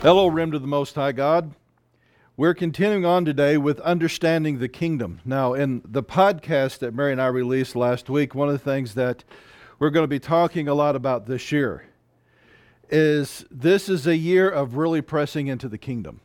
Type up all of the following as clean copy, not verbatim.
Hello, Rim to the Most High God. We're continuing on today with understanding the kingdom. Now, in the podcast that Mary and I released last week, one of the things that we're going to be talking a lot about this year is this is a year of really pressing into the kingdom.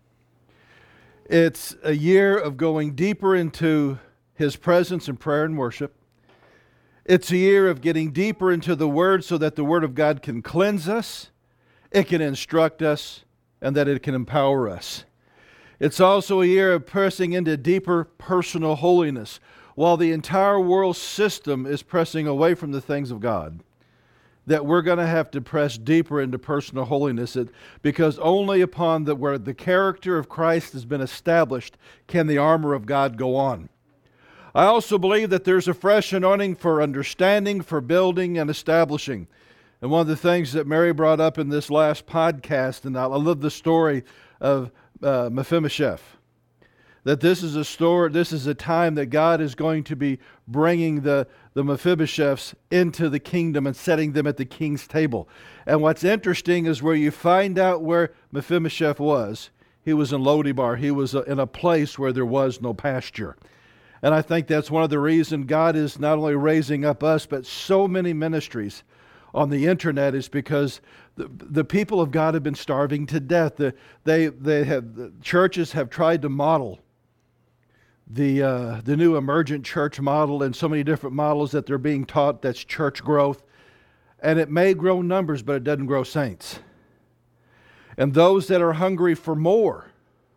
It's a year of going deeper into His presence in prayer and worship. It's a year of getting deeper into the Word so that the Word of God can cleanse us, it can instruct us, and that it can empower us. It's also a year of pressing into deeper personal holiness. While the entire world system is pressing away from the things of God, that we're going to have to press deeper into personal holiness, because only upon where the character of Christ has been established can the armor of God go on. I also believe that there's a fresh anointing for understanding, for building, and establishing. And one of the things that Mary brought up in this last podcast, and I love the story of Mephibosheth, that this is a time that God is going to be bringing the Mephibosheths into the kingdom and setting them at the king's table. And what's interesting is where you find out where Mephibosheth was. He was in Lodebar. He was in a place where there was no pasture. And I think that's one of the reasons God is not only raising up us, but so many ministries on the internet, is because the people of God have been starving to death. The churches have tried to model the new emergent church model, and so many different models that they're being taught. That's church growth, and it may grow numbers, but it doesn't grow saints. And those that are hungry for more,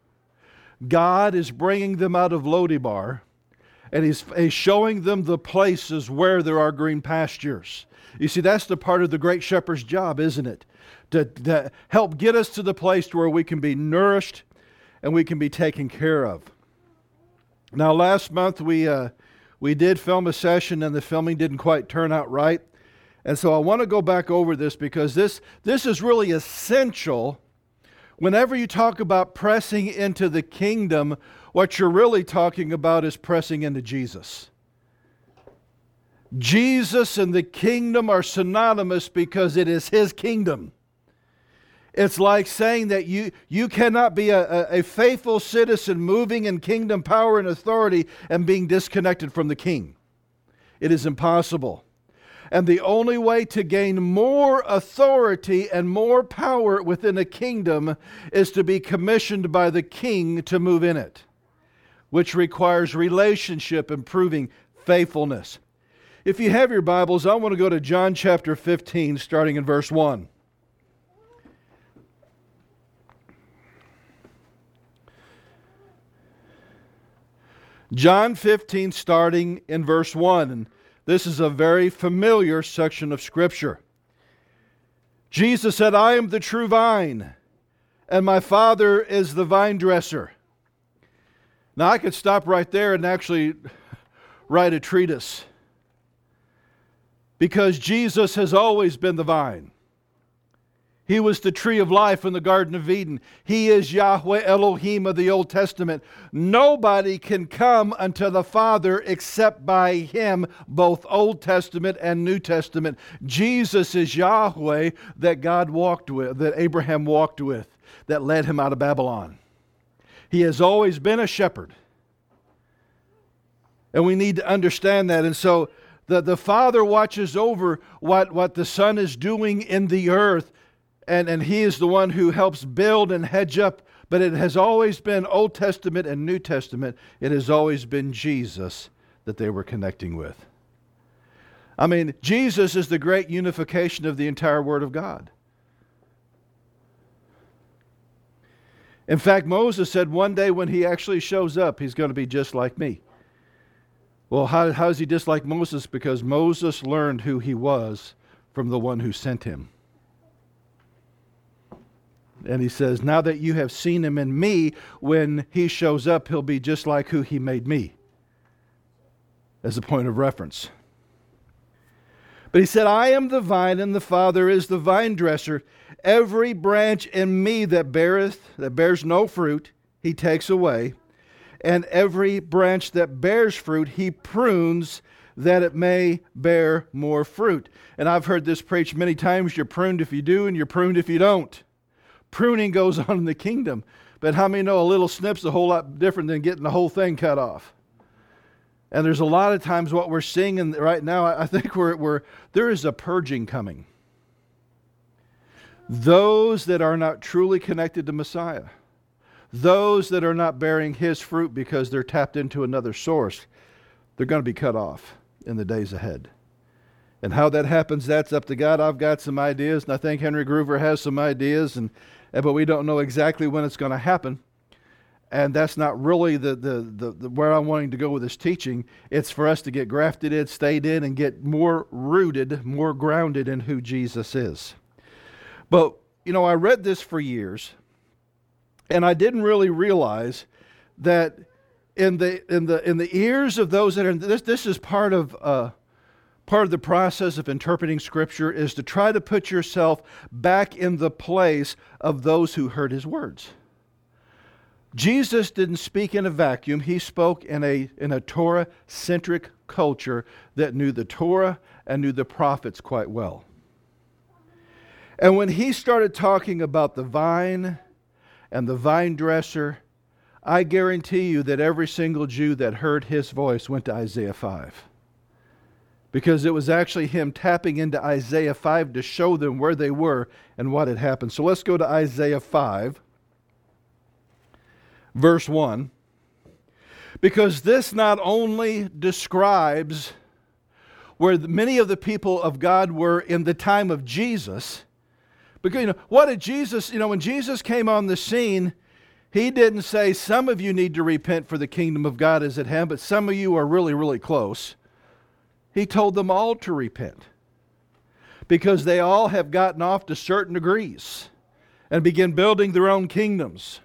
God is bringing them out of Lodebar, and He's showing them the places where there are green pastures. You see, that's the part of the great shepherd's job, isn't it? To help get us to the place where we can be nourished and we can be taken care of. Now, last month we did film a session, and the filming didn't quite turn out right. And so I want to go back over this, because this is really essential. Whenever you talk about pressing into the kingdom, what you're really talking about is pressing into Jesus. Jesus and the kingdom are synonymous because it is His kingdom. It's like saying that you cannot be a faithful citizen moving in kingdom power and authority and being disconnected from the king. It is impossible. And the only way to gain more authority and more power within a kingdom is to be commissioned by the king to move in it, which requires relationship and proving faithfulness. If you have your Bibles, I want to go to John chapter 15, starting in verse 1. John 15, starting in verse 1. And this is a very familiar section of Scripture. Jesus said, "I am the true vine, and my Father is the vine dresser." Now, I could stop right there and actually write a treatise, because Jesus has always been the vine. He was the tree of life in the Garden of Eden. He is Yahweh Elohim of the Old Testament. Nobody can come unto the Father except by Him, both Old Testament and New Testament. Jesus is Yahweh that God walked with, that Abraham walked with, that led him out of Babylon. He has always been a shepherd. And we need to understand that. And so the Father watches over what the Son is doing in the earth, and He is the one who helps build and hedge up. But it has always been Old Testament and New Testament. It has always been Jesus that they were connecting with. I mean, Jesus is the great unification of the entire Word of God. In fact, Moses said one day when he actually shows up, he's going to be just like me. Well, how is he just like Moses? Because Moses learned who he was from the one who sent him. And he says, now that you have seen him in me, when he shows up, he'll be just like who he made me, as a point of reference. But he said, I am the vine, and the Father is the vine dresser. Every branch in me that bears no fruit, He takes away. And every branch that bears fruit, He prunes, that it may bear more fruit. And I've heard this preached many times, you're pruned if you do, and you're pruned if you don't. pruning goes on in the kingdom. But how many know a little snip's a whole lot different than getting the whole thing cut off? And there's a lot of times what we're seeing right now, I think there is a purging coming. Those that are not truly connected to Messiah, those that are not bearing His fruit because they're tapped into another source, they're going to be cut off in the days ahead. And how that happens, that's up to God. I've got some ideas, and I think Henry Groover has some ideas, but we don't know exactly when it's going to happen. And that's not really the where I'm wanting to go with this teaching. It's for us to get grafted in, stayed in, and get more rooted, more grounded in who Jesus is. But, I read this for years, and I didn't really realize that in the ears of those that are this is part of the process of interpreting Scripture, is to try to put yourself back in the place of those who heard His words. Jesus didn't speak in a vacuum. He spoke in a Torah-centric culture that knew the Torah and knew the prophets quite well. And when He started talking about the vine and the vine dresser, I guarantee you that every single Jew that heard His voice went to Isaiah 5. Because it was actually Him tapping into Isaiah 5 to show them where they were and what had happened. So let's go to Isaiah 5, verse 1. Because this not only describes where many of the people of God were in the time of Jesus. Because, what did Jesus, when Jesus came on the scene, He didn't say, some of you need to repent for the kingdom of God is at hand, but some of you are really, really close. He told them all to repent. Because they all have gotten off to certain degrees and begin building their own kingdoms.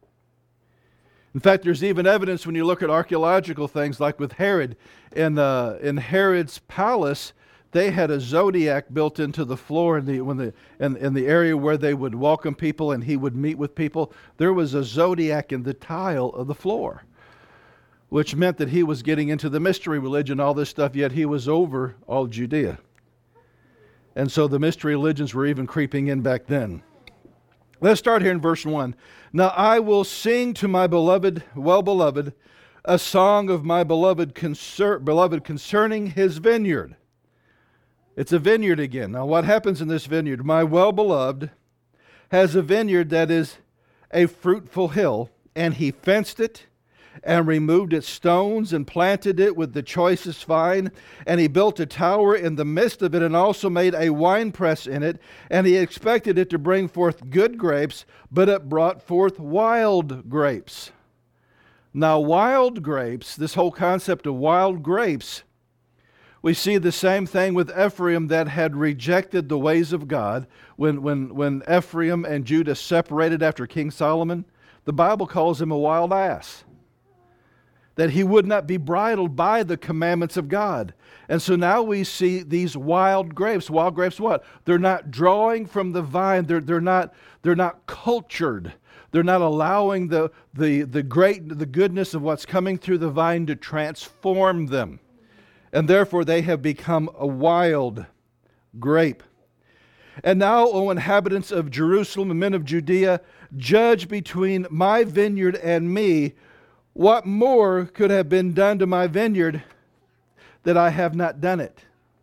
In fact, there's even evidence when you look at archaeological things, like with Herod. In Herod's palace, they had a zodiac built into the floor in the area where they would welcome people and he would meet with people. There was a zodiac in the tile of the floor, which meant that he was getting into the mystery religion, all this stuff, yet he was over all Judea. And so the mystery religions were even creeping in back then. Let's start here in verse 1. Now I will sing to my beloved, well-beloved, a song of my beloved concerning His vineyard. It's a vineyard again. Now what happens in this vineyard? My well-beloved has a vineyard that is a fruitful hill, and He fenced it and removed its stones and planted it with the choicest vine. And He built a tower in the midst of it and also made a winepress in it. And He expected it to bring forth good grapes, but it brought forth wild grapes. Now wild grapes, this whole concept of wild grapes, we see the same thing with Ephraim that had rejected the ways of God. When Ephraim and Judah separated after King Solomon, the Bible calls him a wild ass. That he would not be bridled by the commandments of God. And so now we see these wild grapes. Wild grapes what? They're not drawing from the vine. They're not cultured. They're not allowing the goodness of what's coming through the vine to transform them. And therefore they have become a wild grape. And now, O inhabitants of Jerusalem and men of Judea, judge between my vineyard and me. What more could have been done to my vineyard that I have not done it?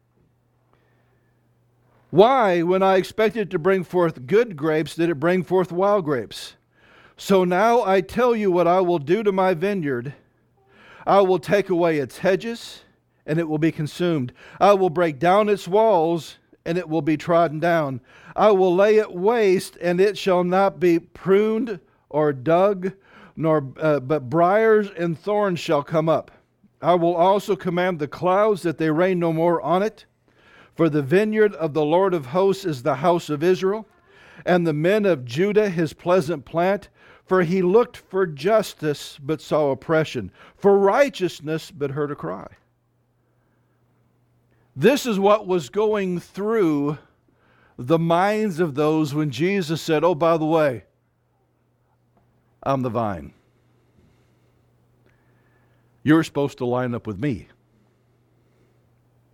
Why, when I expected to bring forth good grapes, did it bring forth wild grapes? So now I tell you what I will do to my vineyard. I will take away its hedges, and it will be consumed. I will break down its walls, and it will be trodden down. I will lay it waste, and it shall not be pruned or dug, but briars and thorns shall come up. I will also command the clouds that they rain no more on it. For the vineyard of the Lord of hosts is the house of Israel, and the men of Judah His pleasant plant. For He looked for justice, but saw oppression, for righteousness, but heard a cry. This is what was going through the minds of those when Jesus said, oh, by the way, I'm the vine. You're supposed to line up with me.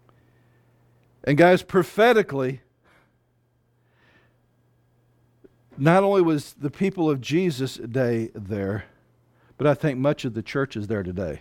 And guys, prophetically, Not only was the people of Jesus' day there, but I think much of the church is there today.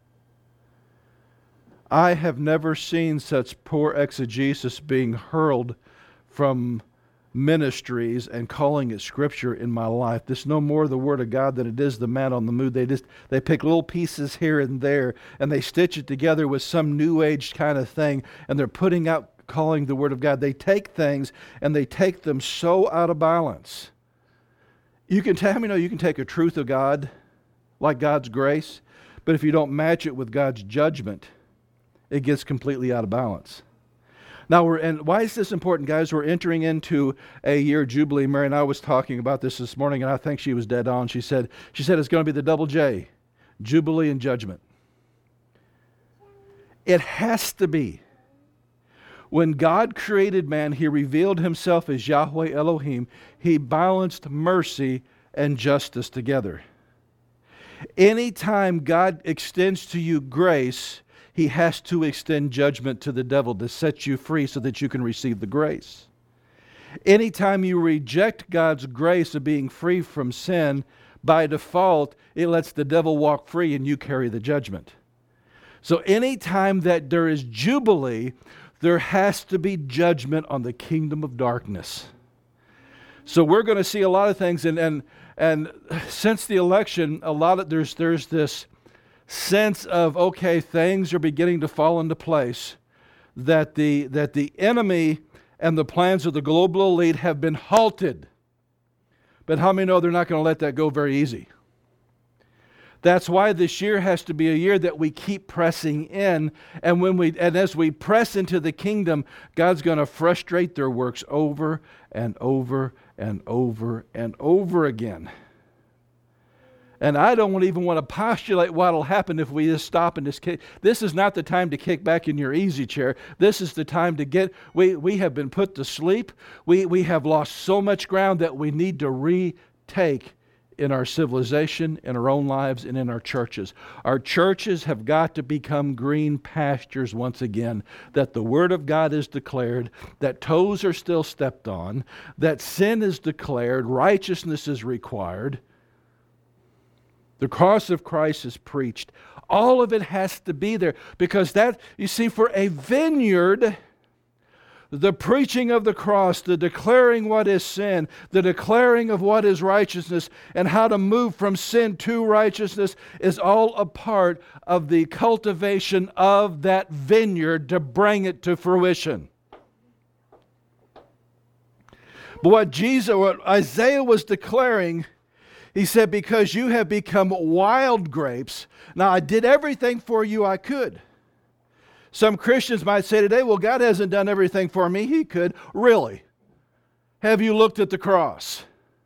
I have never seen such poor exegesis being hurled from ministries and calling it Scripture in my life. This is no more the Word of God than it is the man on the moon. They pick little pieces here and there, and they stitch it together with some New Age kind of thing, and they're putting out calling the Word of God. They take things and they take them so out of balance. You can take a truth of God, like God's grace, but if you don't match it with God's judgment, it gets completely out of balance. Now, why is this important, guys? We're entering into a year jubilee. Mary and I was talking about this morning, and I think she was dead on. She said it's going to be the double J, Jubilee and Judgment. It has to be. When God created man, He revealed Himself as Yahweh Elohim. He balanced mercy and justice together. Anytime God extends to you grace, He has to extend judgment to the devil to set you free so that you can receive the grace. Anytime you reject God's grace of being free from sin, by default, it lets the devil walk free and you carry the judgment. So anytime that there is jubilee, there has to be judgment on the kingdom of darkness. So we're going to see a lot of things, and since the election, there's this sense of, okay, things are beginning to fall into place, that the enemy and the plans of the global elite have been halted. But how many know they're not going to let that go very easy? That's why this year has to be a year that we keep pressing in, and as we press into the kingdom, God's going to frustrate their works over and over and over and over again. And I don't even want to postulate what will happen if we just stop and just kick. This is not the time to kick back in your easy chair. This is the time to we have been put to sleep. We have lost so much ground that we need to retake in our civilization, in our own lives, and in our churches. Our churches have got to become green pastures once again, that the Word of God is declared, that toes are still stepped on, that sin is declared, righteousness is required, the cross of Christ is preached. All of it has to be there, because that, you see, for a vineyard, the preaching of the cross, the declaring what is sin, the declaring of what is righteousness, and how to move from sin to righteousness is all a part of the cultivation of that vineyard to bring it to fruition. But what Isaiah was declaring, he said, because you have become wild grapes. Now, I did everything for you I could. Some Christians might say today, well, God hasn't done everything for me. He could. Really? Have you looked at the cross?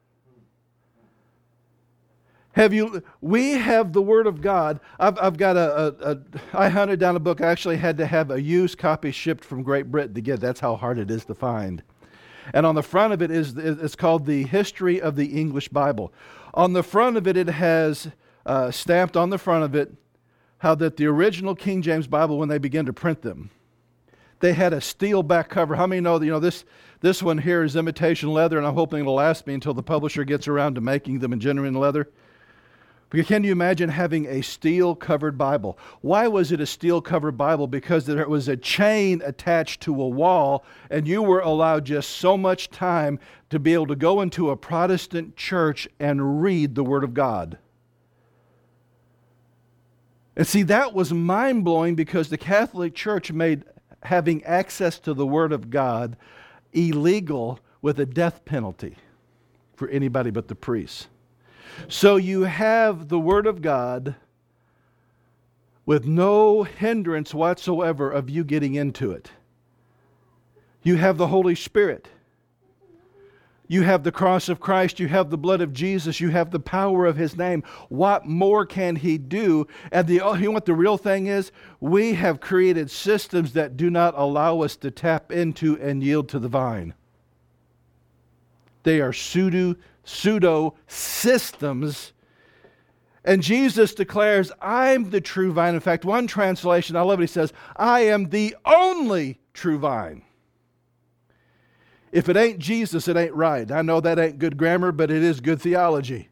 We have the Word of God. I've got I hunted down a book. I actually had to have a used copy shipped from Great Britain to get. That's how hard it is to find. And on the front of it it's called The History of the English Bible. On the front of it, it has stamped on the front of it how that the original King James Bible, when they began to print them, they had a steel back cover. How many know that, this one here is imitation leather, and I'm hoping it'll last me until the publisher gets around to making them in genuine leather? But can you imagine having a steel-covered Bible? Why was it a steel-covered Bible? Because there was a chain attached to a wall, and you were allowed just so much time to be able to go into a Protestant church and read the Word of God. And see, that was mind-blowing, because the Catholic Church made having access to the Word of God illegal with a death penalty for anybody but the priests. So you have the Word of God with no hindrance whatsoever of you getting into it. You have the Holy Spirit. You have the cross of Christ. You have the blood of Jesus. You have the power of His name. What more can He do? And you know what the real thing is? We have created systems that do not allow us to tap into and yield to the vine. They are pseudo systems. And Jesus declares, I'm the true vine. In fact, one translation, I love it, he says, I am the only true vine. If it ain't Jesus, it ain't right. I know that ain't good grammar, but it is good theology.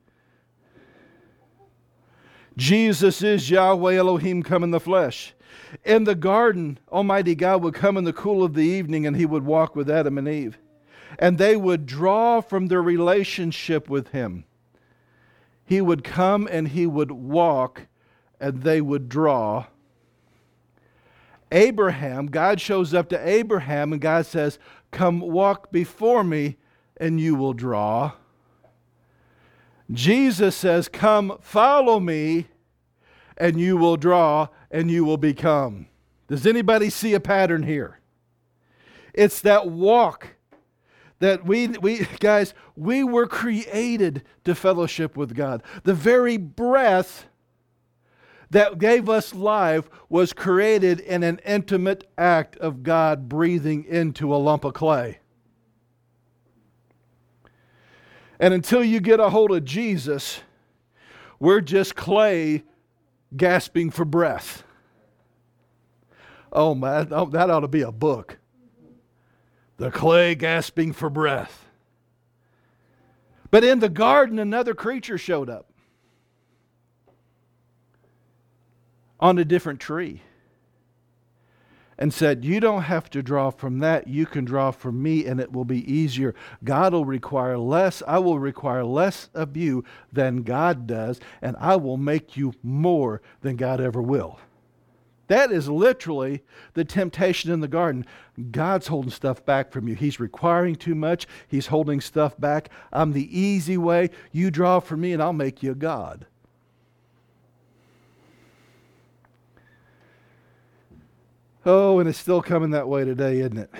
Jesus is Yahweh Elohim come in the flesh. In the garden, Almighty God would come in the cool of the evening and He would walk with Adam and Eve. And they would draw from their relationship with Him. He would come and He would walk and they would draw. Abraham, God shows up to Abraham and God says, come walk before me and you will draw. Jesus says, come follow me and you will draw and you will become. Does anybody see a pattern here? It's that walk that we guys, we were created to fellowship with God. The very breath that gave us life was created in an intimate act of God breathing into a lump of clay. And until you get a hold of Jesus, we're just clay gasping for breath. Oh man, that ought to be a book. The clay gasping for breath. But in the garden, another creature showed up on a different tree and said, you don't have to draw from that. You can draw from me and it will be easier. God will require less. I will require less of you than God does, and I will make you more than God ever will. That is literally the temptation in the garden. God's holding stuff back from you. He's requiring too much. He's holding stuff back. I'm the easy way. You draw from me and I'll make you a God. Oh, and it's still coming that way today, isn't it?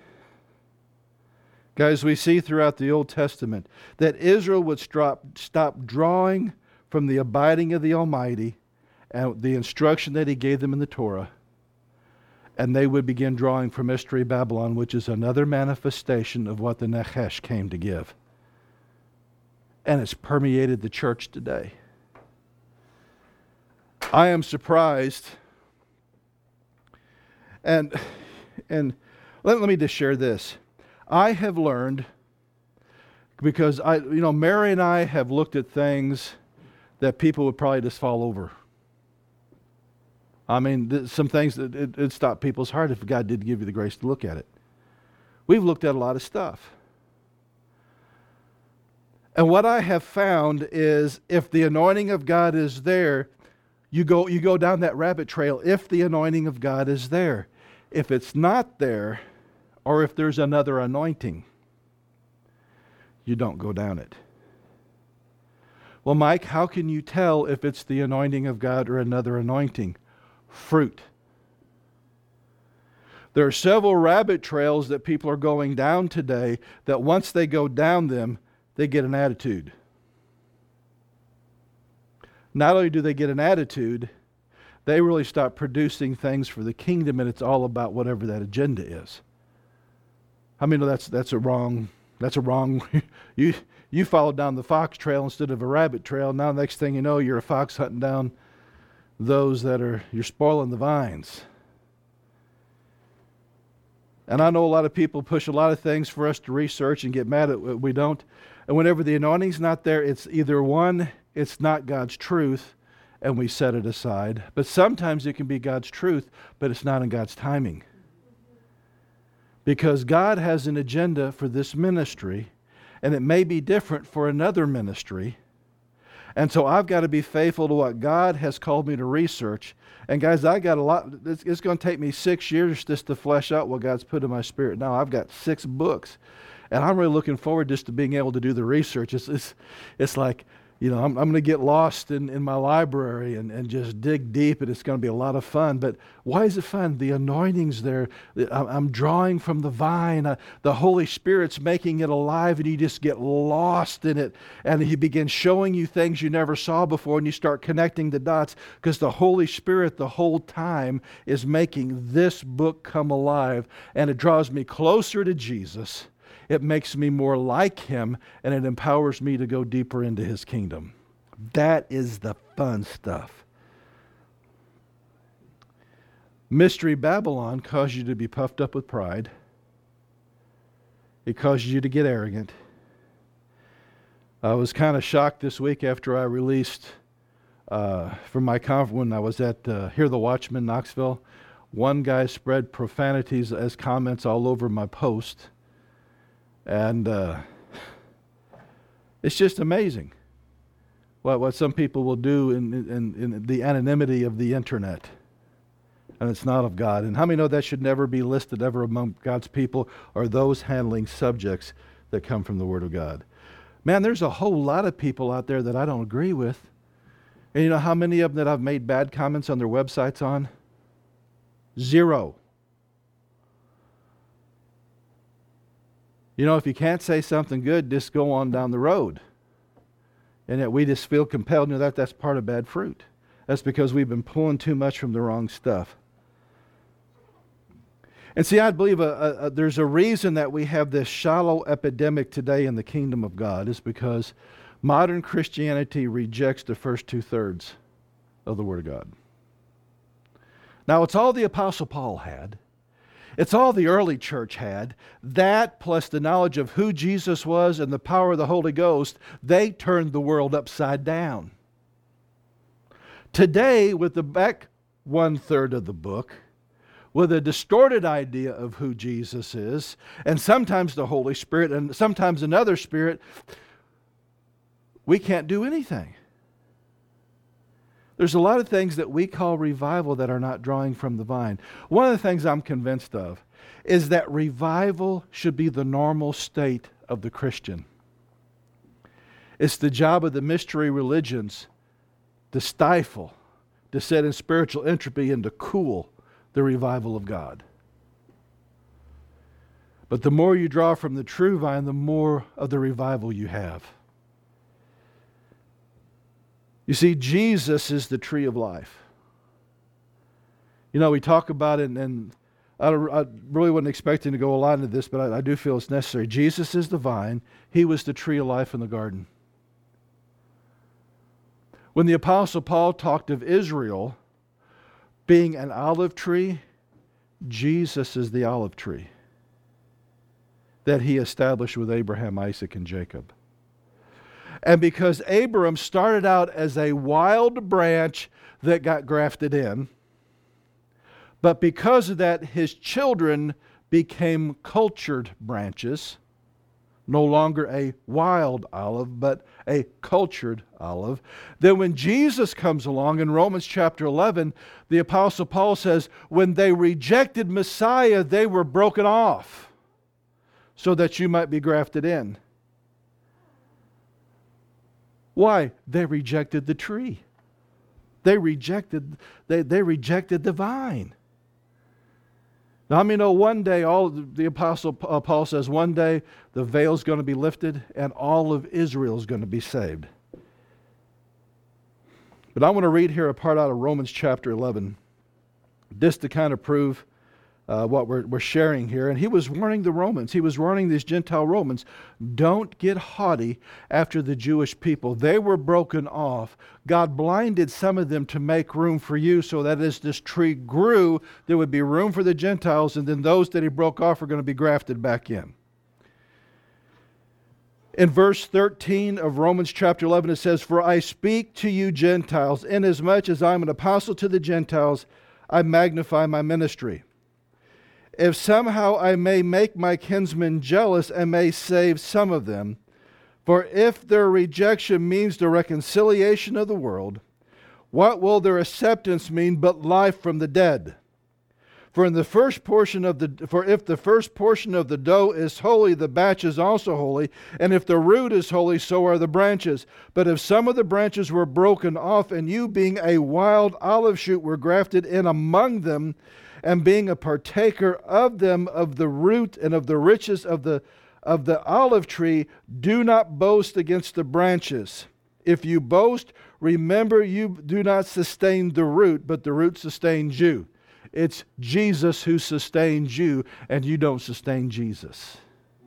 Guys, we see throughout the Old Testament that Israel would stop drawing from the abiding of the Almighty and the instruction that He gave them in the Torah, and they would begin drawing from Mystery Babylon, which is another manifestation of what the Nachash came to give. And it's permeated the church today. I am surprised, and let me just share this. I have learned, because Mary and I have looked at things that people would probably just fall over. I mean, some things that it stopped people's heart if God did give you the grace to look at it. We've looked at a lot of stuff. And what I have found is if the anointing of God is there, you go down that rabbit trail if the anointing of God is there. If it's not there, or if there's another anointing, you don't go down it. Well, Mike, how can you tell if it's the anointing of God or another anointing? Fruit. There are several rabbit trails that people are going down today that once they go down them, they get an attitude. Not only do they get an attitude, they really start producing things for the kingdom, and it's all about whatever that agenda is. I mean, that's a wrong you followed down the fox trail instead of a rabbit trail. Now next thing you know, you're a fox hunting down those you're spoiling the vines. And I know a lot of people push a lot of things for us to research and get mad at what we don't. And whenever the anointing's not there, it's either one, it's not God's truth, and we set it aside. But sometimes it can be God's truth, but it's not in God's timing. Because God has an agenda for this ministry, and it may be different for another ministry. And so I've got to be faithful to what God has called me to research. And guys, I got a lot. It's going to take me 6 years just to flesh out what God's put in my spirit. Now I've got 6 books, and I'm really looking forward just to being able to do the research. It's like, I'm going to get lost in my library and just dig deep, and it's going to be a lot of fun. But why is it fun? The anointing's there. I'm drawing from the vine. The Holy Spirit's making it alive, and you just get lost in it. And He begins showing you things you never saw before, and you start connecting the dots because the Holy Spirit the whole time is making this book come alive, and it draws me closer to Jesus. It makes me more like Him, and it empowers me to go deeper into His kingdom. That is the fun stuff. Mystery Babylon caused you to be puffed up with pride. It causes you to get arrogant. I was kind of shocked this week after I released from my conference when I was at Hear the Watchman, Knoxville. One guy spread profanities as comments all over my post. And it's just amazing what some people will do in the anonymity of the internet. And it's not of God. And how many know that should never be listed ever among God's people, or those handling subjects that come from the Word of God? Man, there's a whole lot of people out there that I don't agree with. And you know how many of them that I've made bad comments on their websites on? 0. You know, if you can't say something good, just go on down the road. And yet we just feel compelled to know that that's part of bad fruit. That's because we've been pulling too much from the wrong stuff. And see, I believe there's a reason that we have this shallow epidemic today in the kingdom of God, is because modern Christianity rejects the first 2/3 of the Word of God. Now, it's all the Apostle Paul had. It's all the early church had. That, plus the knowledge of who Jesus was and the power of the Holy Ghost, they turned the world upside down. Today, with the back 1/3 of the book, with a distorted idea of who Jesus is, and sometimes the Holy Spirit, and sometimes another spirit, we can't do anything. There's a lot of things that we call revival that are not drawing from the vine. One of the things I'm convinced of is that revival should be the normal state of the Christian. It's the job of the mystery religions to stifle, to set in spiritual entropy, and to cool the revival of God. But the more you draw from the true vine, the more of the revival you have. You see, Jesus is the tree of life. You know, we talk about it, and I really wasn't expecting to go a lot into this, but I do feel it's necessary. Jesus is the vine. He was the tree of life in the garden. When the Apostle Paul talked of Israel being an olive tree, Jesus is the olive tree that he established with Abraham, Isaac, and Jacob. And because Abram started out as a wild branch that got grafted in, but because of that, his children became cultured branches, no longer a wild olive, but a cultured olive. Then when Jesus comes along in Romans chapter 11, the Apostle Paul says, when they rejected Messiah, they were broken off so that you might be grafted in. Why? They rejected the tree. They rejected the vine. Now, I mean, one day, the Apostle Paul says, one day the veil's going to be lifted and all of Israel is going to be saved. But I want to read here a part out of Romans chapter 11, just to kind of prove what we're sharing here. And he was warning the Romans. He was warning these Gentile Romans, don't get haughty after the Jewish people. They were broken off. God blinded some of them to make room for you, so that as this tree grew, there would be room for the Gentiles, and then those that he broke off are going to be grafted back in. In verse 13 of Romans chapter 11, it says, for I speak to you Gentiles, inasmuch as I am an apostle to the Gentiles, I magnify my ministry. If somehow I may make my kinsmen jealous and may save some of them, for if their rejection means the reconciliation of the world, what will their acceptance mean but life from the dead? For if the first portion of the dough is holy, the batch is also holy, and if the root is holy, so are the branches. But if some of the branches were broken off, and you being a wild olive shoot were grafted in among them, and being a partaker of them, of the root and of the riches of the olive tree, do not boast against the branches. If you boast, remember you do not sustain the root, but the root sustains you. It's Jesus who sustains you, and you don't sustain Jesus.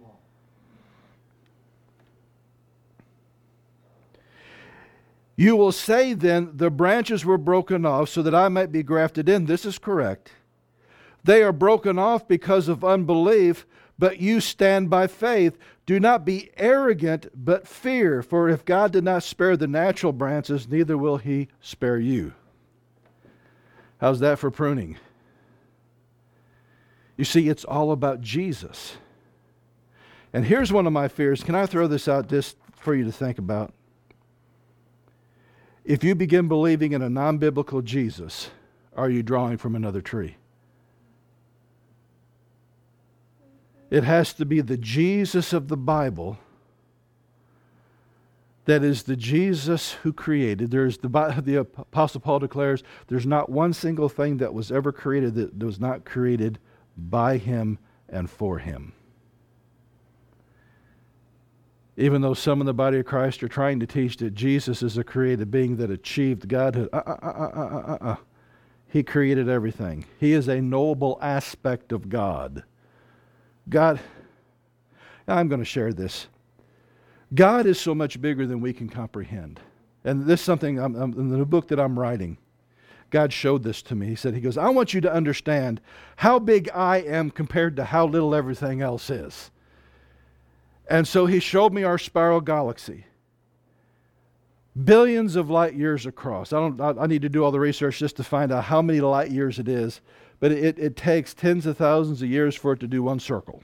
You will say then, the branches were broken off so that I might be grafted in. This is correct. They are broken off because of unbelief, but you stand by faith. Do not be arrogant, but fear. For if God did not spare the natural branches, neither will He spare you. How's that for pruning? You see, it's all about Jesus. And here's one of my fears. Can I throw this out just for you to think about? If you begin believing in a non-biblical Jesus, are you drawing from another tree? It has to be the Jesus of the Bible that is the Jesus who created. The Apostle Paul declares, there's not one single thing that was ever created that was not created by Him and for Him. Even though some in the body of Christ are trying to teach that Jesus is a created being that achieved Godhood, He created everything. He is a knowable aspect of God. God, I'm going to share this. God is so much bigger than we can comprehend. And this is something in the book that I'm writing. God showed this to me. He goes, I want you to understand how big I am compared to how little everything else is. And so He showed me our spiral galaxy. Billions of light years across. I need to do all the research just to find out how many light years it is. But it takes tens of thousands of years for it to do one circle.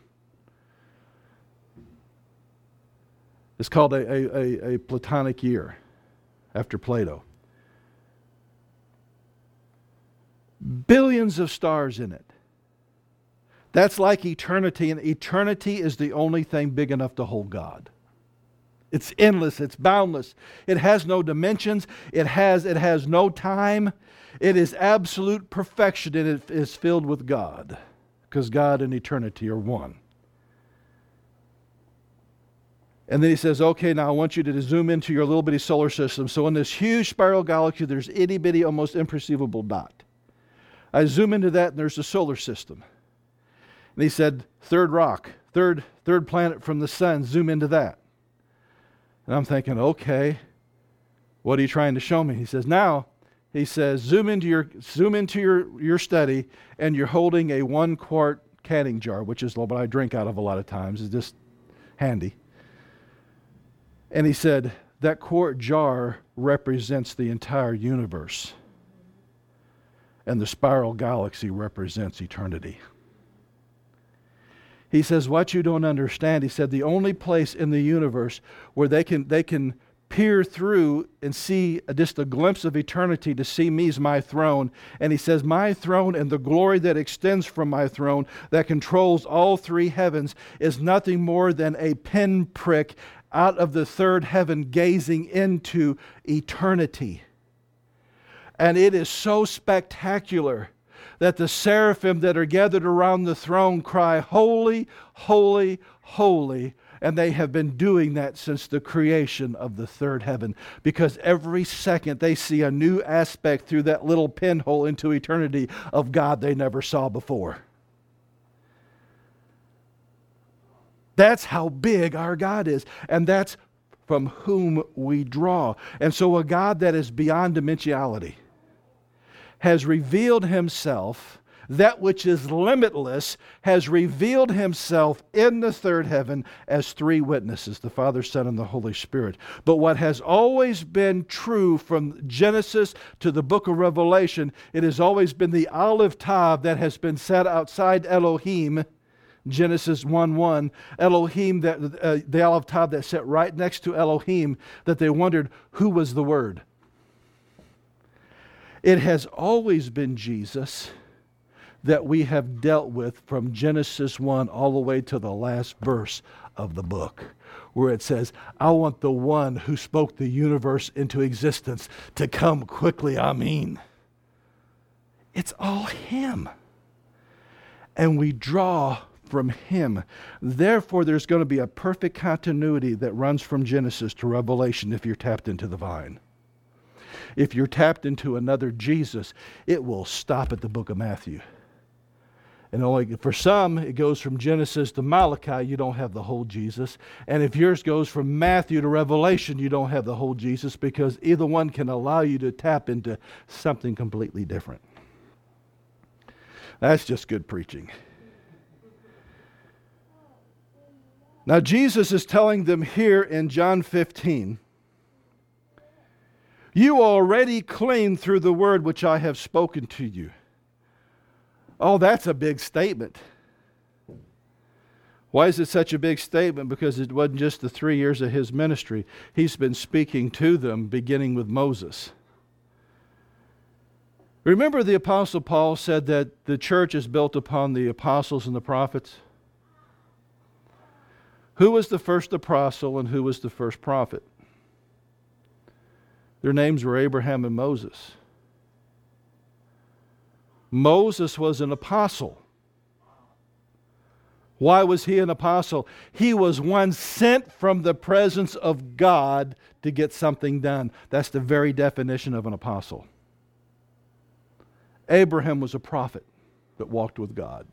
It's called a Platonic year, after Plato. Billions of stars in it. That's like eternity, and eternity is the only thing big enough to hold God. It's endless, it's boundless. It has no dimensions, it has no time. It is absolute perfection, and it is filled with God, because God and eternity are one. And then he says, okay, now I want you to zoom into your little bitty solar system. So in this huge spiral galaxy, there's itty bitty, almost imperceivable dot. I zoom into that, and there's the solar system. And he said, third rock, third planet from the sun, zoom into that. And I'm thinking, okay, what are you trying to show me? He says, now, he says, zoom into your study, and you're holding a 1-quart canning jar, which is what I drink out of a lot of times. It's just handy. And he said, that quart jar represents the entire universe. And the spiral galaxy represents eternity. He says, what you don't understand, he said, the only place in the universe where they can peer through and see just a glimpse of eternity to see me is my throne. And he says, my throne and the glory that extends from my throne that controls all three heavens is nothing more than a pinprick out of the third heaven gazing into eternity. And it is so spectacular that the seraphim that are gathered around the throne cry, holy, holy, holy. And they have been doing that since the creation of the third heaven, because every second they see a new aspect through that little pinhole into eternity of God they never saw before. That's how big our God is, and that's from whom we draw. And so a God that is beyond dimensionality has revealed Himself. That which is limitless has revealed Himself in the third heaven as three witnesses, the Father, Son, and the Holy Spirit. But what has always been true from Genesis to the book of Revelation, it has always been the Aleph Tav that has been set outside Elohim, Genesis 1:1, Elohim, the Aleph Tav that sat right next to Elohim, that they wondered who was the Word. It has always been Jesus that we have dealt with from Genesis 1 all the way to the last verse of the book, where it says, I want the one who spoke the universe into existence to come quickly. Amen. It's all Him. And we draw from Him. Therefore, there's going to be a perfect continuity that runs from Genesis to Revelation if you're tapped into the vine. If you're tapped into another Jesus, it will stop at the book of Matthew. And only for some, it goes from Genesis to Malachi, you don't have the whole Jesus. And if yours goes from Matthew to Revelation, you don't have the whole Jesus, because either one can allow you to tap into something completely different. That's just good preaching. Now Jesus is telling them here in John 15, you are already clean through the word which I have spoken to you. Oh, that's a big statement. Why is it such a big statement? Because it wasn't just the 3 years of his ministry. He's been speaking to them beginning with Moses. Remember the Apostle Paul said that the church is built upon the apostles and the prophets? Who was the first apostle and who was the first prophet? Their names were Abraham and Moses. Moses was an apostle. Why was he an apostle? He was one sent from the presence of God to get something done. That's the very definition of an apostle. Abraham was a prophet that walked with God.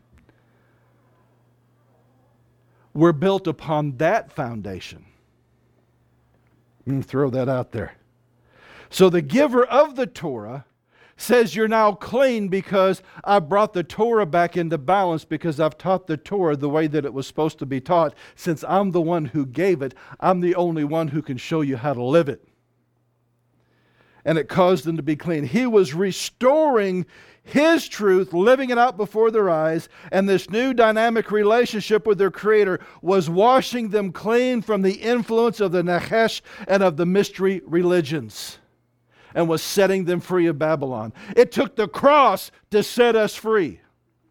We're built upon that foundation. I'm going to throw that out there. So the giver of the Torah says you're now clean because I brought the Torah back into balance, because I've taught the Torah the way that it was supposed to be taught. Since I'm the one who gave it, I'm the only one who can show you how to live it. And it caused them to be clean. He was restoring His truth, living it out before their eyes, and this new dynamic relationship with their Creator was washing them clean from the influence of the Nachash and of the mystery religions, and was setting them free of Babylon. It took the cross to set us free.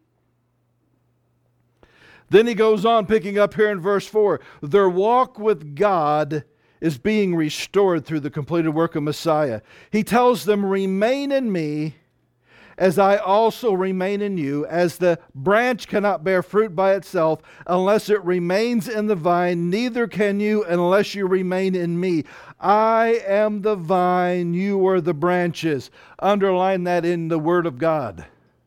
Then he goes on, picking up here in verse 4. Their walk with God is being restored through the completed work of Messiah. He tells them, remain in me as I also remain in you. As the branch cannot bear fruit by itself unless it remains in the vine, neither can you unless you remain in me. I am the vine, you are the branches. Underline that in the Word of God.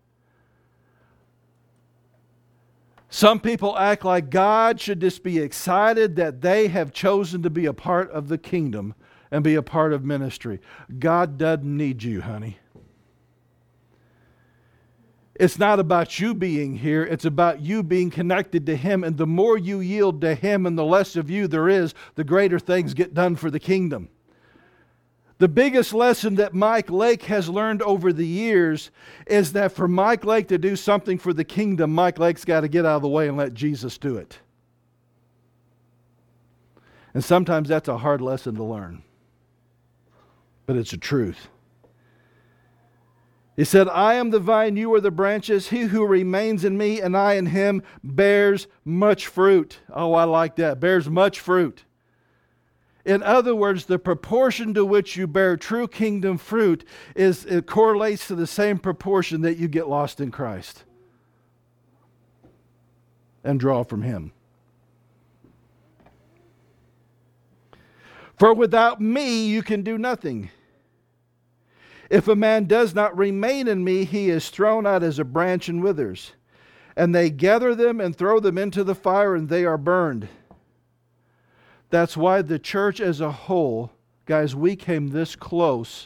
Some people act like God should just be excited that they have chosen to be a part of the kingdom and be a part of ministry. God doesn't need you, honey. It's not about you being here. It's about you being connected to Him. And the more you yield to Him and the less of you there is, the greater things get done for the kingdom. The biggest lesson that Mike Lake has learned over the years is that for Mike Lake to do something for the kingdom, Mike Lake's got to get out of the way and let Jesus do it. And sometimes that's a hard lesson to learn. But it's a truth. He said, I am the vine, you are the branches. He who remains in me and I in him bears much fruit. Oh, I like that. Bears much fruit. In other words, the proportion to which you bear true kingdom fruit it correlates to the same proportion that you get lost in Christ and draw from Him. For without me you can do nothing. If a man does not remain in me, he is thrown out as a branch and withers. And they gather them and throw them into the fire, and they are burned. That's why the church as a whole, guys, we came this close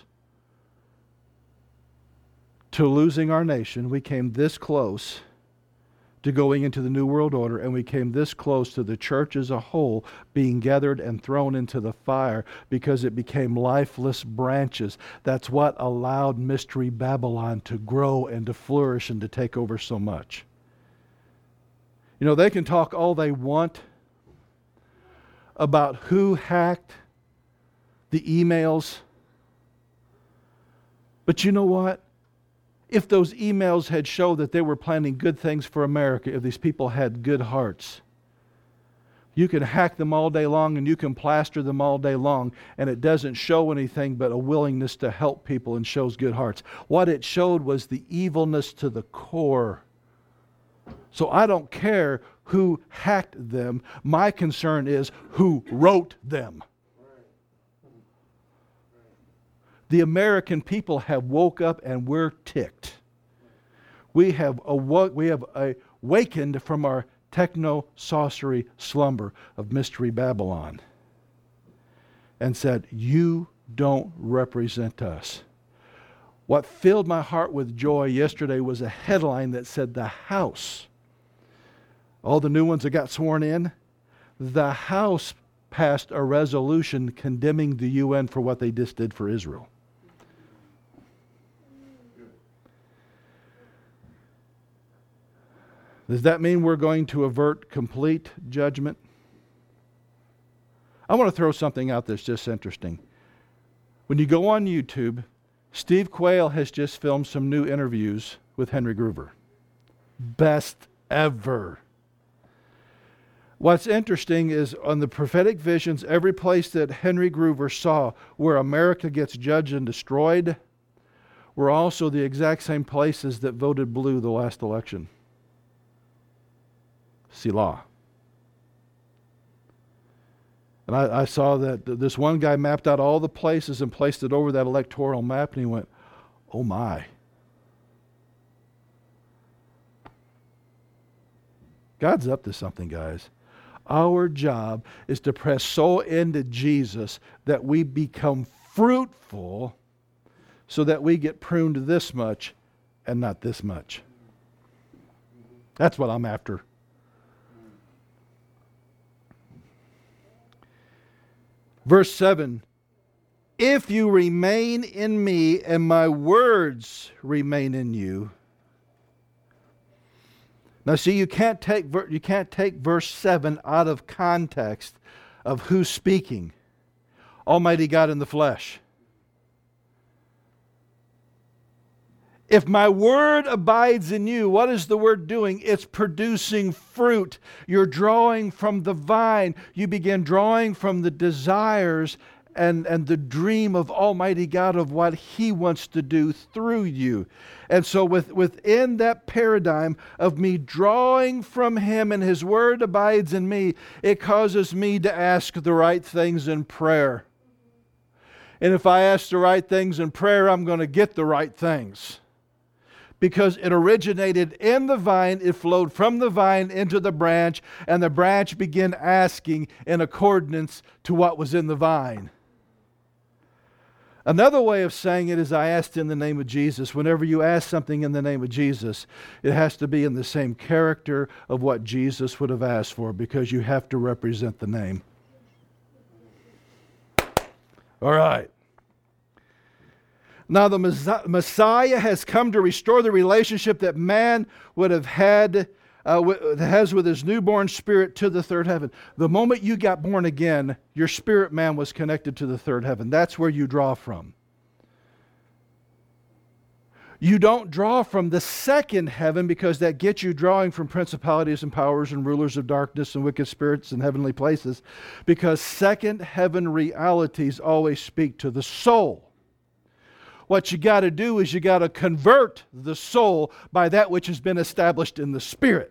to losing our nation. We came this close to going into the New World Order, and we came this close to the church as a whole being gathered and thrown into the fire because it became lifeless branches. That's what allowed Mystery Babylon to grow and to flourish and to take over so much. You know, they can talk all they want about who hacked the emails, but you know what? If those emails had showed that they were planning good things for America, if these people had good hearts, you can hack them all day long and you can plaster them all day long, and it doesn't show anything but a willingness to help people and shows good hearts. What it showed was the evilness to the core. So I don't care who hacked them. My concern is who wrote them. The American people have woke up and we're ticked. We have awakened from our techno-sorcery slumber of Mystery Babylon and said, you don't represent us. What filled my heart with joy yesterday was a headline that said, "The House," all the new ones that got sworn in, the House passed a resolution condemning the UN for what they just did for Israel. Does that mean we're going to avert complete judgment? I want to throw something out that's just interesting. When you go on YouTube, Steve Quayle has just filmed some new interviews with Henry Gruver. Best ever. What's interesting is on the prophetic visions, every place that Henry Gruver saw where America gets judged and destroyed were also the exact same places that voted blue the last election. Selah. And I saw that this one guy mapped out all the places and placed it over that electoral map, and he went, "Oh my." God's up to something, guys. Our job is to press so into Jesus that we become fruitful so that we get pruned this much and not this much. That's what I'm after. Verse 7, "If you remain in me and my words remain in you." Now see, you can't take verse 7 out of context of who's speaking. Almighty God in the flesh. If my word abides in you, what is the word doing? It's producing fruit. You're drawing from the vine. You begin drawing from the desires and the dream of Almighty God of what He wants to do through you. And so within that paradigm of me drawing from Him and His word abides in me, it causes me to ask the right things in prayer. And if I ask the right things in prayer, I'm going to get the right things. Because it originated in the vine, it flowed from the vine into the branch, and the branch began asking in accordance to what was in the vine. Another way of saying it is, I asked in the name of Jesus. Whenever you ask something in the name of Jesus, it has to be in the same character of what Jesus would have asked for, because you have to represent the name. All right. Now the Messiah has come to restore the relationship that man would have had, has with his newborn spirit to the third heaven. The moment you got born again, your spirit man was connected to the third heaven. That's where you draw from. You don't draw from the second heaven, because that gets you drawing from principalities and powers and rulers of darkness and wicked spirits in heavenly places, because second heaven realities always speak to the soul. What you got to do is you got to convert the soul by that which has been established in the spirit.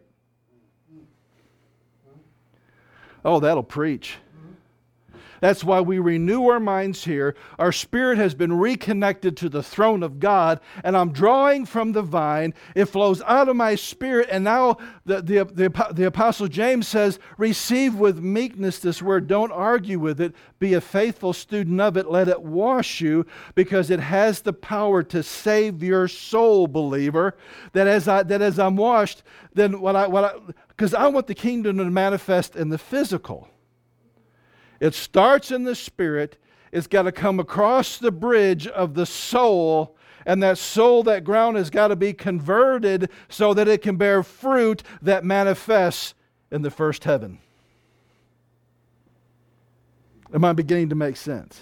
Oh, that'll preach. That's why we renew our minds here. Our spirit has been reconnected to the throne of God, and I'm drawing from the vine. It flows out of my spirit, and now the Apostle James says, receive with meekness this word. Don't argue with it. Be a faithful student of it. Let it wash you, because it has the power to save your soul, believer. That as I'm washed, then because I want the kingdom to manifest in the physical. It starts in the spirit. It's got to come across the bridge of the soul, and that soul, that ground, has got to be converted so that it can bear fruit that manifests in the first heaven. Am I beginning to make sense?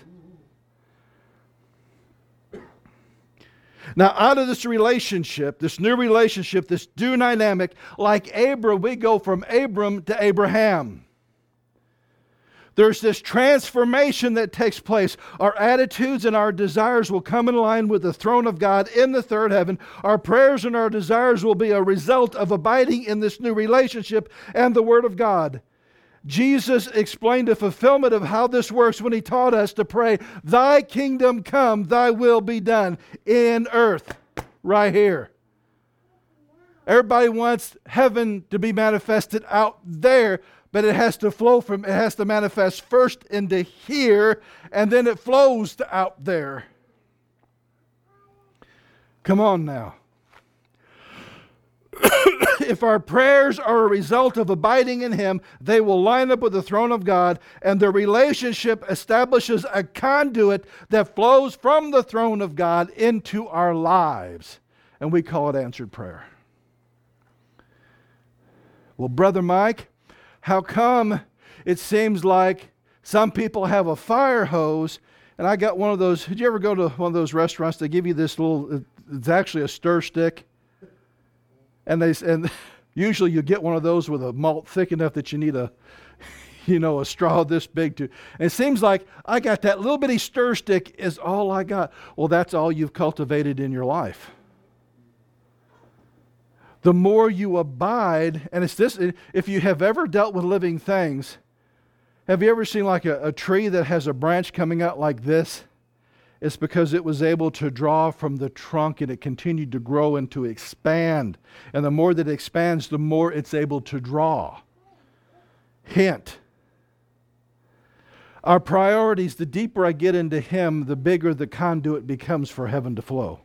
Now, out of this relationship, this new relationship, this new dynamic, like Abram, we go from Abram to Abraham. There's this transformation that takes place. Our attitudes and our desires will come in line with the throne of God in the third heaven. Our prayers and our desires will be a result of abiding in this new relationship and the Word of God. Jesus explained the fulfillment of how this works when He taught us to pray, "Thy kingdom come, Thy will be done in earth," right here. Everybody wants heaven to be manifested out there, but it has to manifest first into here, and then it flows to out there. Come on now. If our prayers are a result of abiding in Him, they will line up with the throne of God, and the relationship establishes a conduit that flows from the throne of God into our lives. And we call it answered prayer. Well, Brother Mike, how come it seems like some people have a fire hose, and I got one of those? Did you ever go to one of those restaurants? They give you this little, it's actually a stir stick. And usually you get one of those with a malt thick enough that you need a straw this big to. And it seems like I got that little bitty stir stick is all I got. Well, that's all you've cultivated in your life. The more you abide, and it's this, if you have ever dealt with living things, have you ever seen like a tree that has a branch coming out like this? It's because it was able to draw from the trunk and it continued to grow and to expand. And the more that it expands, the more it's able to draw. Hint. Our priorities, the deeper I get into Him, the bigger the conduit becomes for heaven to flow.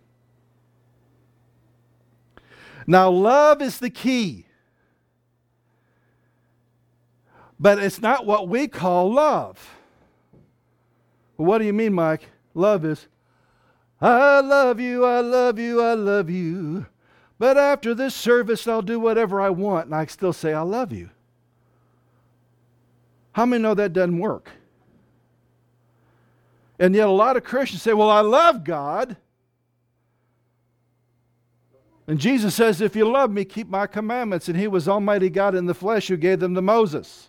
Now, love is the key. But it's not what we call love. Well, what do you mean, Mike? Love is, I love you, I love you, I love you. But after this service, I'll do whatever I want. And I still say, I love you. How many know that doesn't work? And yet a lot of Christians say, well, I love God. And Jesus says, if you love me, keep my commandments. And He was Almighty God in the flesh who gave them to Moses.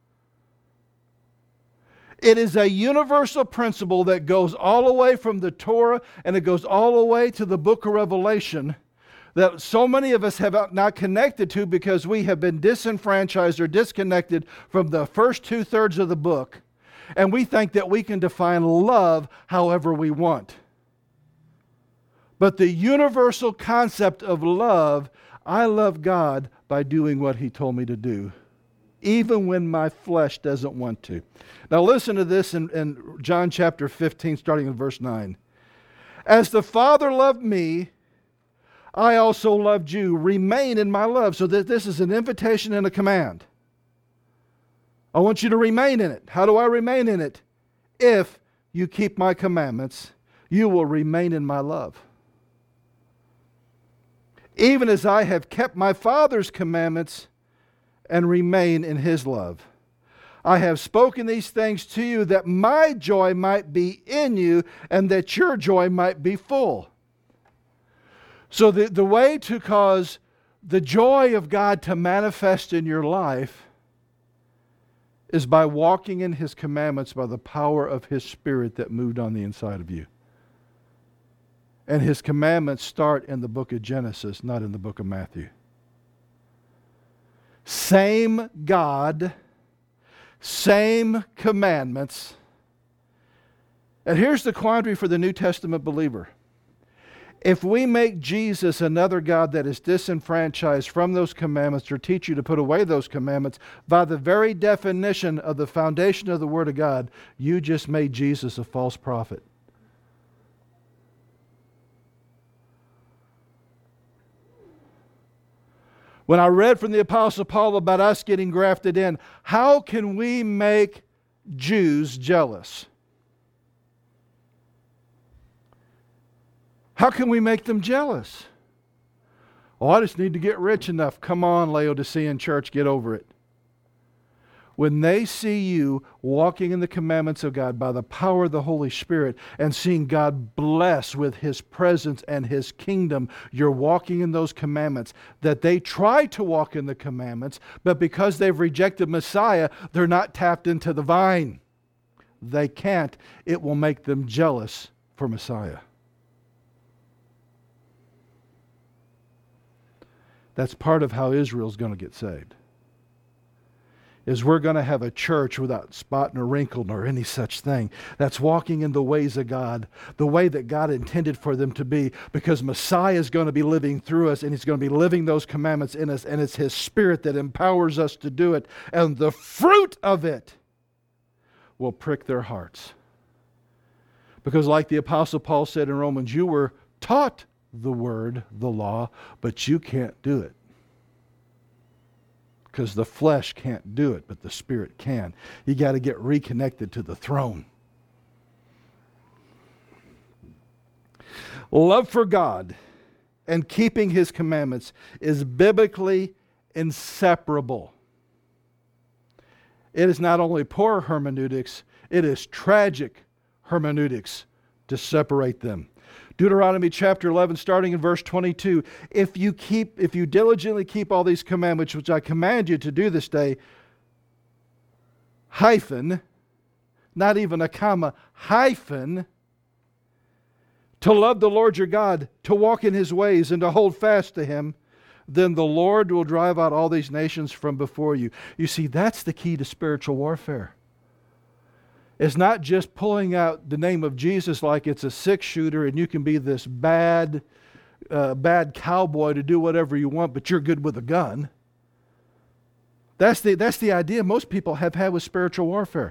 It is a universal principle that goes all the way from the Torah and it goes all the way to the book of Revelation that so many of us have not connected to because we have been disenfranchised or disconnected from the first 2/3 of the book. And we think that we can define love however we want. But the universal concept of love, I love God by doing what He told me to do, even when my flesh doesn't want to. Now listen to this in John chapter 15, starting in verse 9. As the Father loved me, I also loved you. Remain in my love. So that this is an invitation and a command. I want you to remain in it. How do I remain in it? If you keep my commandments, you will remain in my love. Even as I have kept my Father's commandments and remain in His love. I have spoken these things to you that my joy might be in you and that your joy might be full. So the way to cause the joy of God to manifest in your life is by walking in His commandments by the power of His Spirit that moved on the inside of you. And His commandments start in the book of Genesis, not in the book of Matthew. Same God, same commandments. And here's the quandary for the New Testament believer. If we make Jesus another God that is disenfranchised from those commandments or teach you to put away those commandments, by the very definition of the foundation of the Word of God, you just made Jesus a false prophet. When I read from the Apostle Paul about us getting grafted in, how can we make Jews jealous? How can we make them jealous? Oh, I just need to get rich enough. Come on, Laodicean church, get over it. When they see you walking in the commandments of God by the power of the Holy Spirit and seeing God bless with His presence and His kingdom, you're walking in those commandments. That they try to walk in the commandments, but because they've rejected Messiah, they're not tapped into the vine. They can't. It will make them jealous for Messiah. That's part of how Israel's going to get saved. Is we're going to have a church without spot nor wrinkle nor any such thing. That's walking in the ways of God, the way that God intended for them to be, because Messiah is going to be living through us and He's going to be living those commandments in us, and it's His Spirit that empowers us to do it. And the fruit of it will prick their hearts. Because like the Apostle Paul said in Romans, you were taught the word, the law, but you can't do it. Because the flesh can't do it, but the Spirit can. You got to get reconnected to the throne. Love for God and keeping His commandments is biblically inseparable. It is not only poor hermeneutics, it is tragic hermeneutics to separate them. Deuteronomy chapter 11, starting in verse 22, if you diligently keep all these commandments, which I command you to do this day, hyphen, not even a comma, hyphen, to love the Lord your God, to walk in His ways, and to hold fast to Him, then the Lord will drive out all these nations from before you. You see, that's the key to spiritual warfare. It's not just pulling out the name of Jesus like it's a six-shooter and you can be this bad cowboy to do whatever you want, but you're good with a gun. That's the idea most people have had with spiritual warfare.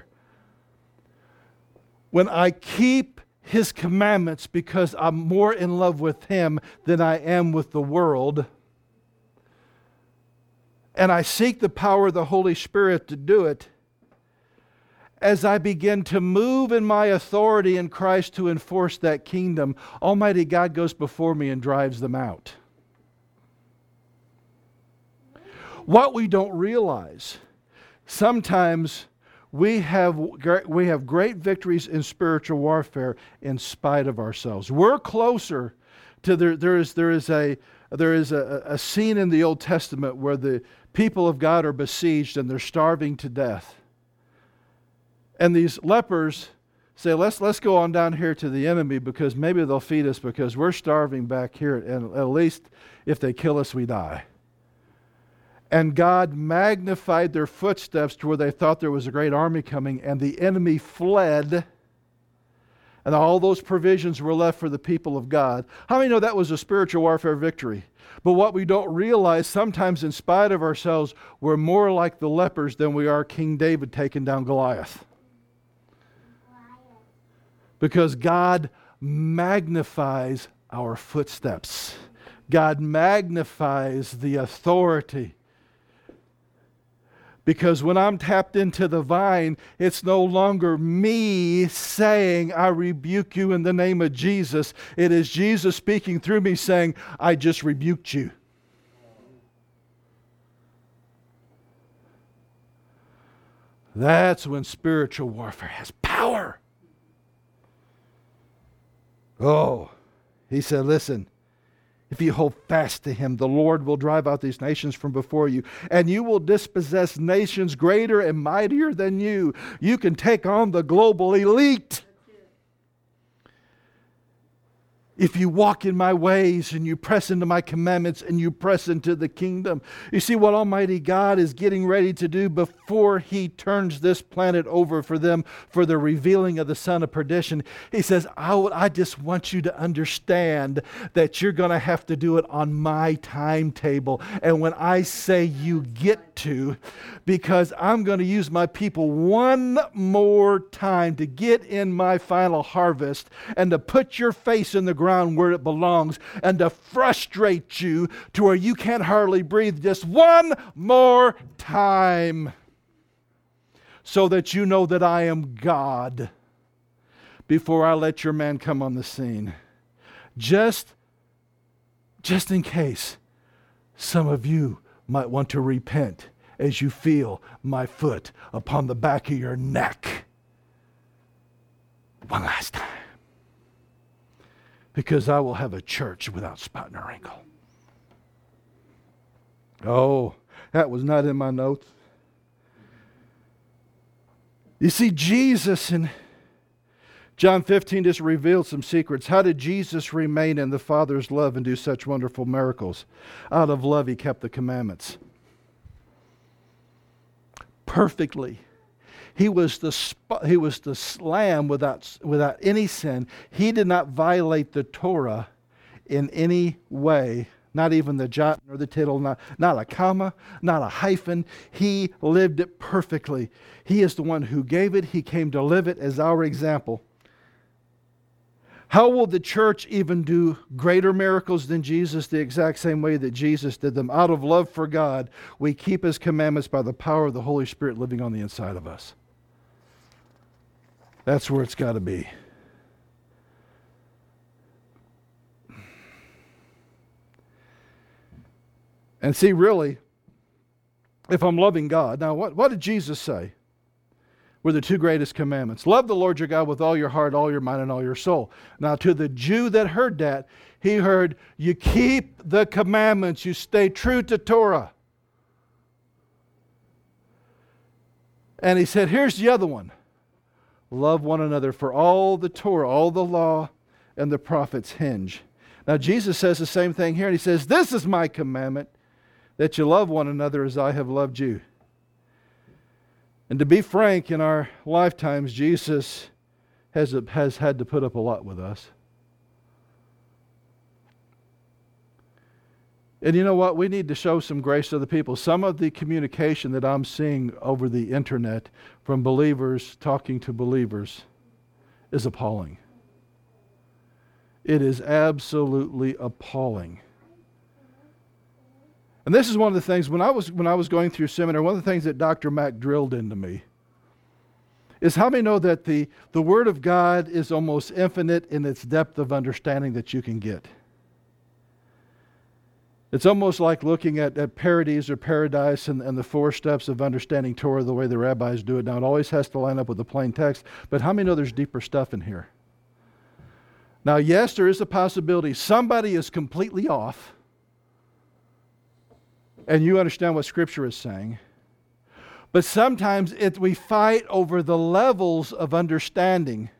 When I keep His commandments because I'm more in love with Him than I am with the world, and I seek the power of the Holy Spirit to do it, as I begin to move in my authority in Christ to enforce that kingdom, Almighty God goes before me and drives them out. What we don't realize, sometimes we have great victories in spiritual warfare in spite of ourselves. We're closer to there is a scene in the Old Testament where the people of God are besieged and they're starving to death. And these lepers say, let's go on down here to the enemy because maybe they'll feed us because we're starving back here, and at least if they kill us, we die. And God magnified their footsteps to where they thought there was a great army coming, and the enemy fled, and all those provisions were left for the people of God. How many know that was a spiritual warfare victory? But what we don't realize, sometimes in spite of ourselves, we're more like the lepers than we are King David taking down Goliath. Because God magnifies our footsteps. God magnifies the authority. Because when I'm tapped into the vine, it's no longer me saying, I rebuke you in the name of Jesus. It is Jesus speaking through me saying, I just rebuked you. That's when spiritual warfare has power. Oh, he said, listen, if you hold fast to Him, the Lord will drive out these nations from before you, and you will dispossess nations greater and mightier than you. You can take on the global elite. If you walk in my ways and you press into my commandments and you press into the kingdom. You see what Almighty God is getting ready to do before He turns this planet over for them for the revealing of the son of perdition. He says, I just want you to understand that you're going to have to do it on my timetable. And when I say you get to, because I'm going to use my people one more time to get in my final harvest and to put your face in the ground where it belongs and to frustrate you to where you can't hardly breathe just one more time so that you know that I am God before I let your man come on the scene. Just in case some of you might want to repent as you feel my foot upon the back of your neck one last time. Because I will have a church without spot nor wrinkle. Oh, that was not in my notes. You see, Jesus in John 15 just revealed some secrets. How did Jesus remain in the Father's love and do such wonderful miracles? Out of love, He kept the commandments. Perfectly. He was the lamb without any sin. He did not violate the Torah in any way, not even the jot or the tittle, not a comma, not a hyphen. He lived it perfectly. He is the one who gave it. He came to live it as our example. How will the church even do greater miracles than Jesus? The exact same way that Jesus did them. Out of love for God, we keep His commandments by the power of the Holy Spirit living on the inside of us. That's where it's got to be. And see, really, if I'm loving God, now what did Jesus say were the two greatest commandments? Love the Lord your God with all your heart, all your mind, and all your soul. Now, to the Jew that heard that, he heard, you keep the commandments, you stay true to Torah. And he said, here's the other one. Love one another, for all the Torah, all the law, and the prophets hinge. Now, Jesus says the same thing here, and he says, this is my commandment, that you love one another as I have loved you. And to be frank, in our lifetimes, Jesus has had to put up a lot with us. And you know what? We need to show some grace to other people. Some of the communication that I'm seeing over the internet from believers talking to believers is appalling. It is absolutely appalling. And this is one of the things, when I was going through seminary, one of the things that Dr. Mack drilled into me is how many know that the Word of God is almost infinite in its depth of understanding that you can get. It's almost like looking at parodies or paradise and the 4 steps of understanding Torah the way the rabbis do it. Now, it always has to line up with the plain text, but how many know there's deeper stuff in here? Now, yes, there is a possibility somebody is completely off, and you understand what Scripture is saying. But sometimes we fight over the levels of understanding.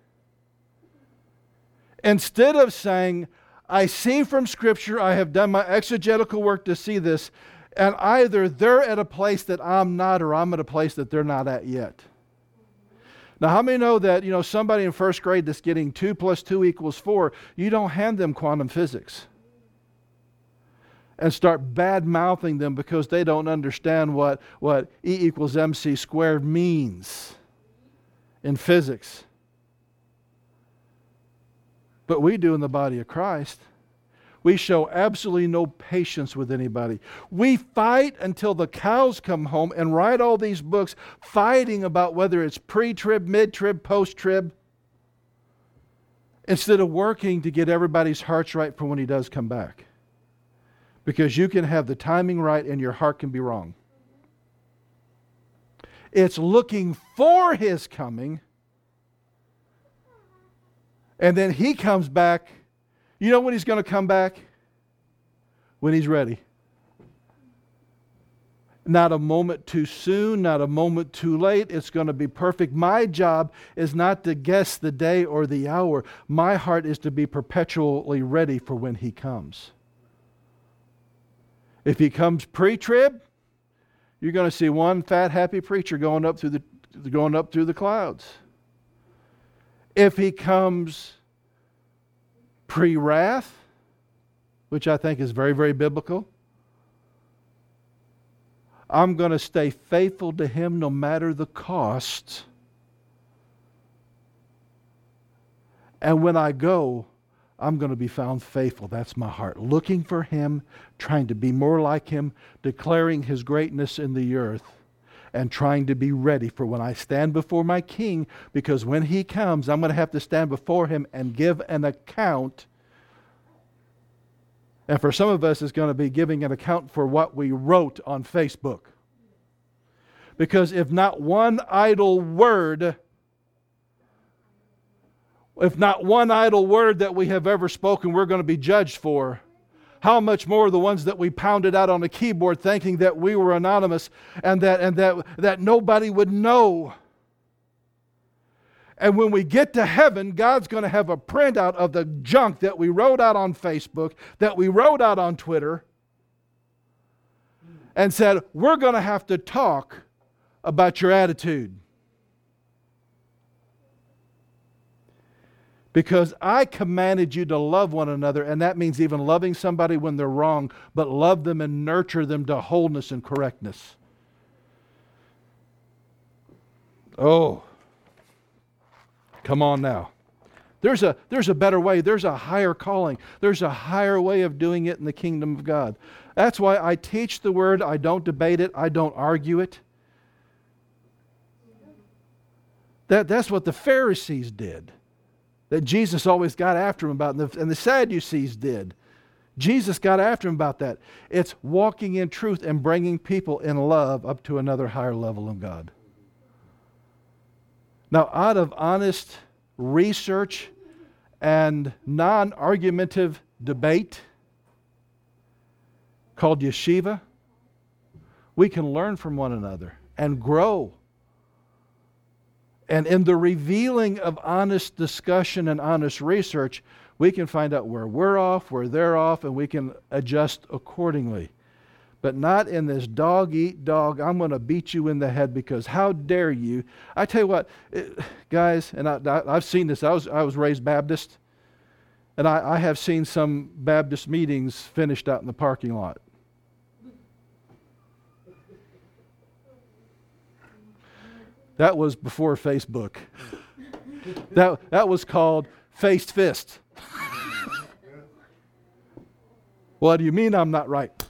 Instead of saying, I see from Scripture, I have done my exegetical work to see this, and either they're at a place that I'm not, or I'm at a place that they're not at yet. Now, how many know that, somebody in first grade that's getting 2 + 2 = 4, you don't hand them quantum physics and start bad-mouthing them because they don't understand what E = mc² means in physics. But we do in the body of Christ. We show absolutely no patience with anybody. We fight until the cows come home and write all these books fighting about whether it's pre-trib, mid-trib, post-trib, instead of working to get everybody's hearts right for when He does come back. Because you can have the timing right and your heart can be wrong. It's looking for His coming. And then He comes back. You know when He's going to come back? When He's ready. Not a moment too soon, not a moment too late. It's going to be perfect. My job is not to guess the day or the hour. My heart is to be perpetually ready for when He comes. If He comes pre-trib, you're going to see one fat, happy preacher going up through the clouds. If He comes pre-wrath, which I think is very, very biblical, I'm going to stay faithful to Him no matter the cost. And when I go, I'm going to be found faithful. That's my heart. Looking for Him, trying to be more like Him, declaring His greatness in the earth, and trying to be ready for when I stand before my King, because when He comes, I'm going to have to stand before Him and give an account. And for some of us, it's going to be giving an account for what we wrote on Facebook. Because if not one idle word that we have ever spoken, we're going to be judged for, how much more the ones that we pounded out on a keyboard thinking that we were anonymous and that nobody would know. And when we get to heaven, God's going to have a printout of the junk that we wrote out on Facebook, that we wrote out on Twitter, and said, we're going to have to talk about your attitude. Because I commanded you to love one another, and that means even loving somebody when they're wrong, but love them and nurture them to wholeness and correctness. Oh, come on now. There's a better way. There's a higher calling. There's a higher way of doing it in the kingdom of God. That's why I teach the Word. I don't debate it. I don't argue it. That's what the Pharisees did. That Jesus always got after them about, and the Sadducees did. Jesus got after them about that. It's walking in truth and bringing people in love up to another higher level of God. Now, out of honest research and non-argumentative debate called yeshiva, we can learn from one another and grow. And in the revealing of honest discussion and honest research, we can find out where we're off, where they're off, and we can adjust accordingly. But not in this dog-eat-dog, I'm going to beat you in the head because how dare you. I tell you what, guys, and I've seen this. I was raised Baptist, and I have seen some Baptist meetings finished out in the parking lot. That was before Facebook. That was called faced fist. What do you mean I'm not right?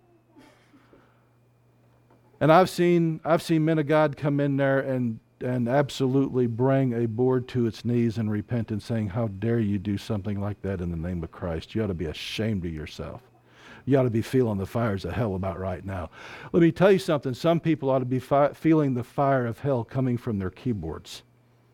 And I've seen men of God come in there and absolutely bring a board to its knees in repentance, saying, how dare you do something like that in the name of Christ? You ought to be ashamed of yourself. You ought to be feeling the fires of hell about right now. Let me tell you something. Some people ought to be feeling the fire of hell coming from their keyboards.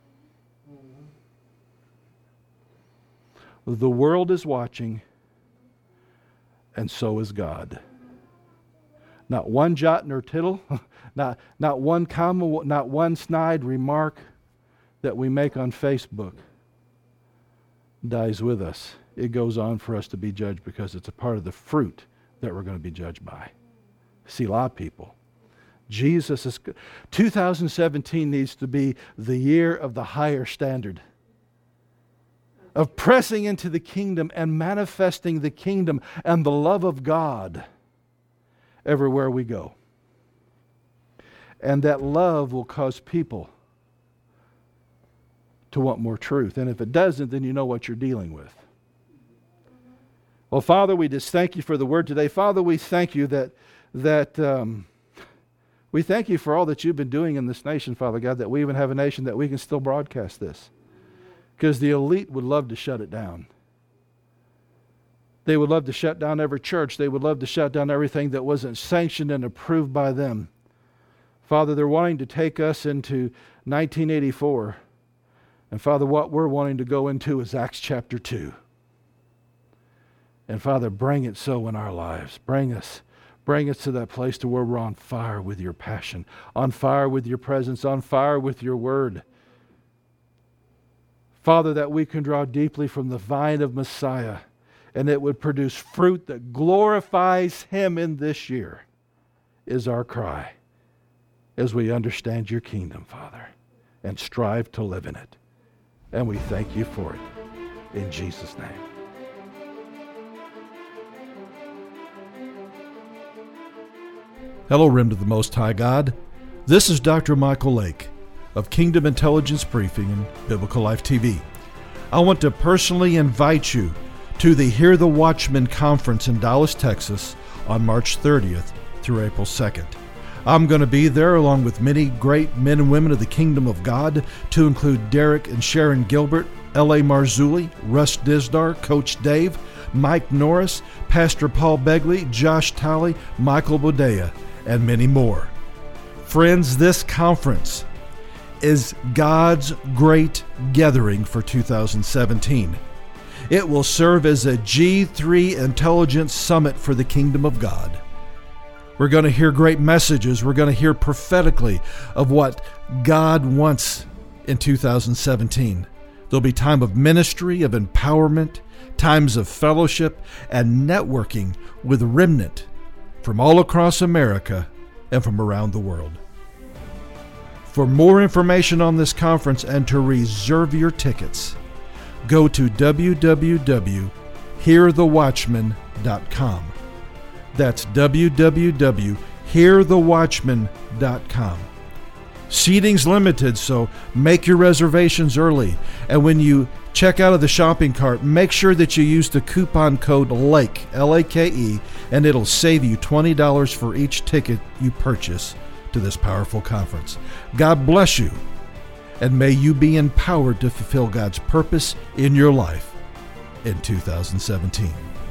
The world is watching, and so is God. Not one jot nor tittle, not one comma, not one snide remark that we make on Facebook dies with us. It goes on for us to be judged because it's a part of the fruit that we're going to be judged by. See, a lot of people. 2017 needs to be the year of the higher standard, of pressing into the kingdom and manifesting the kingdom and the love of God everywhere we go. And that love will cause people to want more truth. And if it doesn't, then you know what you're dealing with. Well, Father, we just thank you for the word today. Father, we thank you we thank you for all that you've been doing in this nation, Father God, that we even have a nation that we can still broadcast this. Because the elite would love to shut it down. They would love to shut down every church. They would love to shut down everything that wasn't sanctioned and approved by them. Father, they're wanting to take us into 1984. And Father, what we're wanting to go into is Acts chapter 2. And Father, bring it so in our lives. Bring us to that place to where we're on fire with your passion, on fire with your presence, on fire with your word. Father, that we can draw deeply from the vine of Messiah, and it would produce fruit that glorifies him in this year, is our cry as we understand your kingdom, Father, and strive to live in it. And we thank you for it. In Jesus' name. Hello, Rim to the Most High God. This is Dr. Michael Lake of Kingdom Intelligence Briefing and Biblical Life TV. I want to personally invite you to the Hear the Watchman Conference in Dallas, Texas on March 30th through April 2nd. I'm going to be there along with many great men and women of the Kingdom of God, to include Derek and Sharon Gilbert, L.A. Marzulli, Russ Dizdar, Coach Dave, Mike Norris, Pastor Paul Begley, Josh Talley, Michael Bodea, and many more. Friends, this conference is God's great gathering for 2017. It will serve as a G3 intelligence summit for the kingdom of God. We're going to hear great messages. We're going to hear prophetically of what God wants in 2017. There'll be time of ministry, of empowerment, times of fellowship, and networking with remnant from all across America and from around the world. For more information on this conference and to reserve your tickets, go to www.hearthewatchman.com. That's www.hearthewatchman.com. Seating's limited, so make your reservations early. And when you check out of the shopping cart, make sure that you use the coupon code LAKE, L-A-K-E, and it'll save you $20 for each ticket you purchase to this powerful conference. God bless you, and may you be empowered to fulfill God's purpose in your life in 2017.